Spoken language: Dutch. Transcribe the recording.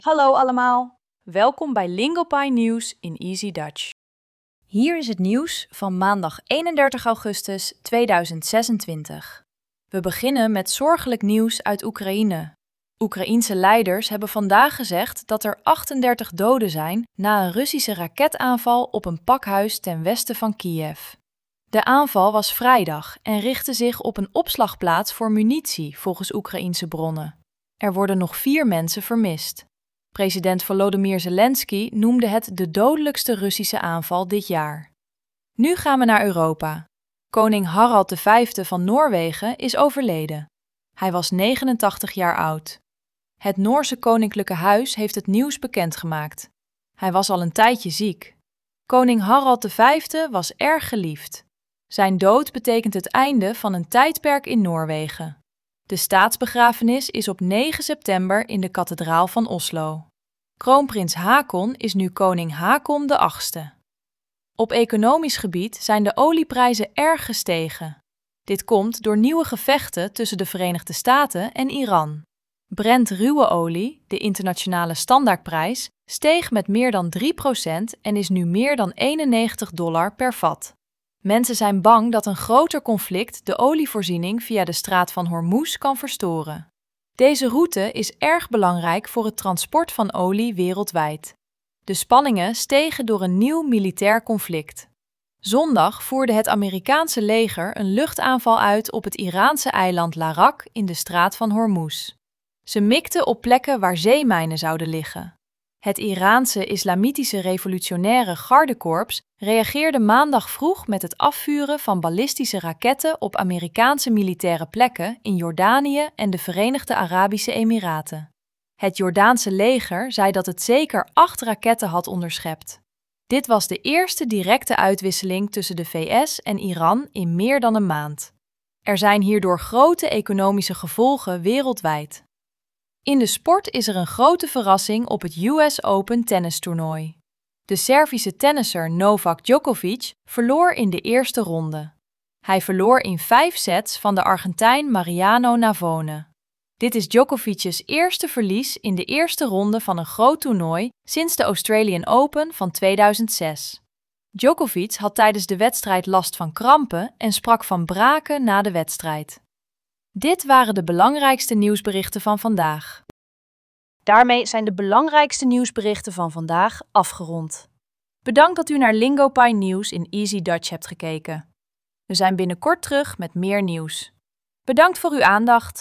Hallo allemaal, welkom bij Lingopie Nieuws in Easy Dutch. Hier is het nieuws van maandag 31 augustus 2026. We beginnen met zorgelijk nieuws uit Oekraïne. Oekraïense leiders hebben vandaag gezegd dat er 38 doden zijn na een Russische raketaanval op een pakhuis ten westen van Kiev. De aanval was vrijdag en richtte zich op een opslagplaats voor munitie, volgens Oekraïense bronnen. Er worden nog 4 mensen vermist. President Volodymyr Zelensky noemde het de dodelijkste Russische aanval dit jaar. Nu gaan we naar Europa. Koning Harald V van Noorwegen is overleden. Hij was 89 jaar oud. Het Noorse koninklijke huis heeft het nieuws bekendgemaakt. Hij was al een tijdje ziek. Koning Harald V was erg geliefd. Zijn dood betekent het einde van een tijdperk in Noorwegen. De staatsbegrafenis is op 9 september in de kathedraal van Oslo. Kroonprins Haakon is nu koning Haakon VIII. Op economisch gebied zijn de olieprijzen erg gestegen. Dit komt door nieuwe gevechten tussen de Verenigde Staten en Iran. Brent ruwe olie, de internationale standaardprijs, steeg met meer dan 3% en is nu meer dan $91 per vat. Mensen zijn bang dat een groter conflict de olievoorziening via de straat van Hormuz kan verstoren. Deze route is erg belangrijk voor het transport van olie wereldwijd. De spanningen stegen door een nieuw militair conflict. Zondag voerde het Amerikaanse leger een luchtaanval uit op het Iraanse eiland Larak in de straat van Hormuz. Ze mikten op plekken waar zeemijnen zouden liggen. Het Iraanse Islamitische Revolutionaire Gardekorps reageerde maandag vroeg met het afvuren van ballistische raketten op Amerikaanse militaire plekken in Jordanië en de Verenigde Arabische Emiraten. Het Jordaanse leger zei dat het zeker 8 raketten had onderschept. Dit was de eerste directe uitwisseling tussen de VS en Iran in meer dan een maand. Er zijn hierdoor grote economische gevolgen wereldwijd. In de sport is er een grote verrassing op het US Open tennistoernooi. De Servische tennisser Novak Djokovic verloor in de eerste ronde. Hij verloor in 5 sets van de Argentijn Mariano Navone. Dit is Djokovic's eerste verlies in de eerste ronde van een groot toernooi sinds de Australian Open van 2006. Djokovic had tijdens de wedstrijd last van krampen en sprak van braken na de wedstrijd. Dit waren de belangrijkste nieuwsberichten van vandaag. Daarmee zijn de belangrijkste nieuwsberichten van vandaag afgerond. Bedankt dat u naar Lingopie Nieuws in Easy Dutch hebt gekeken. We zijn binnenkort terug met meer nieuws. Bedankt voor uw aandacht.